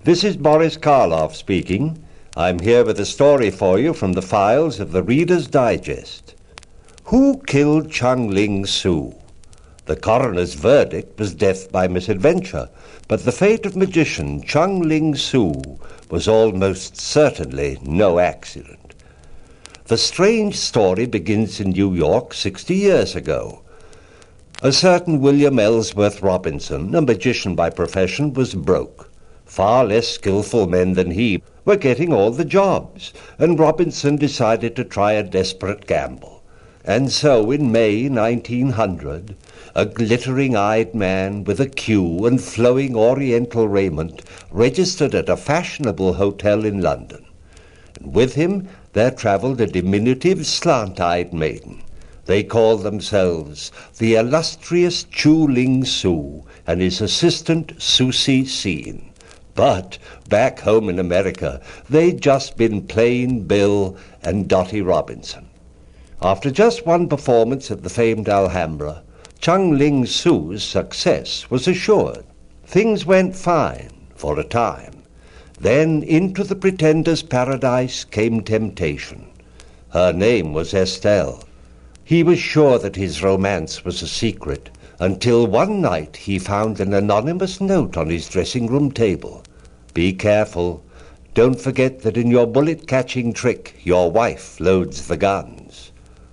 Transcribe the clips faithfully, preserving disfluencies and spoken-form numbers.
This is Boris Karloff speaking. I'm here with a story for you from the files of the Reader's Digest. Who killed Chung Ling Soo? The coroner's verdict was death by misadventure, but the fate of magician Chung Ling Soo was almost certainly no accident. The strange story begins in New York sixty years ago. A certain William Ellsworth Robinson, a magician by profession, was broke. Far less skillful men than he were getting all the jobs, and Robinson decided to try a desperate gamble. And so in May nineteen hundred, a glittering-eyed man with a queue and flowing oriental raiment registered at a fashionable hotel in London. And with him there travelled a diminutive, slant-eyed maiden. They called themselves the illustrious Chu Ling Soo and his assistant Susie Seen. But back home in America, they'd just been plain Bill and Dottie Robinson. After just one performance at the famed Alhambra, Chung Ling Soo's success was assured. Things went fine for a time. Then into the pretender's paradise came temptation. Her name was Estelle. He was sure that his romance was a secret, until one night he found an anonymous note on his dressing-room table. Be careful. Don't forget that in your bullet-catching trick, your wife loads the guns.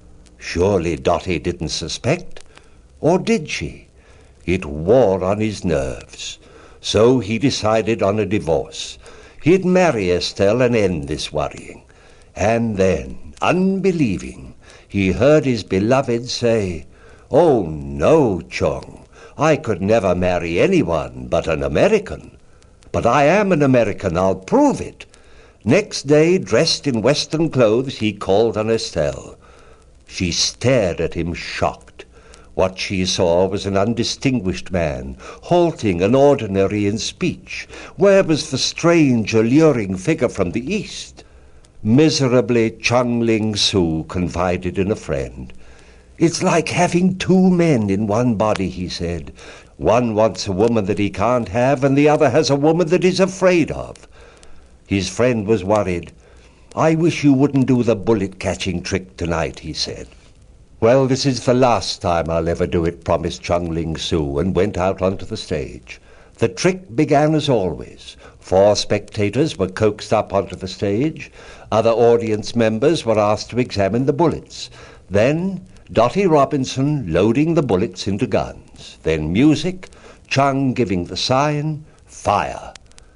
Surely Dottie didn't suspect, or did she? It wore on his nerves. So he decided on a divorce. He'd marry Estelle and end this worrying. And then, unbelieving, he heard his beloved say, "Oh, no, Chung, I could never marry anyone but an American. But I am an American, I'll prove it." Next day, dressed in Western clothes, he called on Estelle. She stared at him, shocked. What she saw was an undistinguished man, halting and ordinary in speech. Where was the strange, alluring figure from the East? Miserably, Chung Ling Soo confided in a friend. "It's like having two men in one body," he said. "One wants a woman that he can't have, and the other has a woman that he's afraid of." His friend was worried. "I wish you wouldn't do the bullet-catching trick tonight," he said. "Well, this is the last time I'll ever do it," promised Chung Ling Soo, and went out onto the stage. The trick began as always. Four spectators were coaxed up onto the stage. Other audience members were asked to examine the bullets. Then Dottie Robinson loading the bullets into guns. Then music, Chung giving the sign, fire.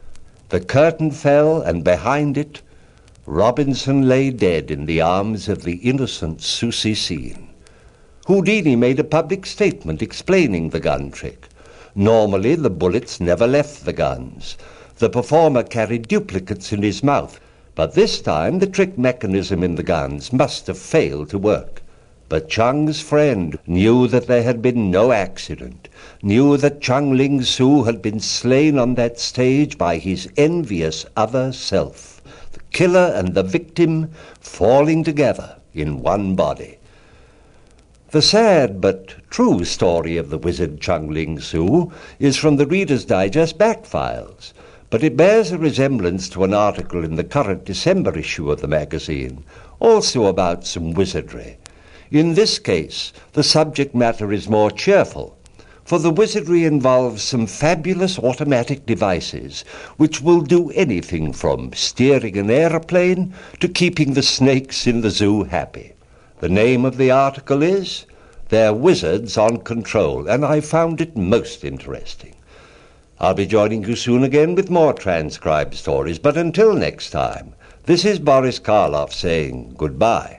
The curtain fell, and behind it, Robinson lay dead in the arms of the innocent Susie Seen. Houdini made a public statement explaining the gun trick. Normally, the bullets never left the guns. The performer carried duplicates in his mouth, but this time the trick mechanism in the guns must have failed to work. But Chung's friend knew that there had been no accident, knew that Chung Ling Soo had been slain on that stage by his envious other self, the killer and the victim falling together in one body. The sad but true story of the wizard Chung Ling Soo is from the Reader's Digest back files, but it bears a resemblance to an article in the current December issue of the magazine, also about some wizardry. In this case, the subject matter is more cheerful, for the wizardry involves some fabulous automatic devices which will do anything from steering an aeroplane to keeping the snakes in the zoo happy. The name of the article is "They're Wizards on Control," and I found it most interesting. I'll be joining you soon again with more transcribed stories, but until next time, this is Boris Karloff saying goodbye.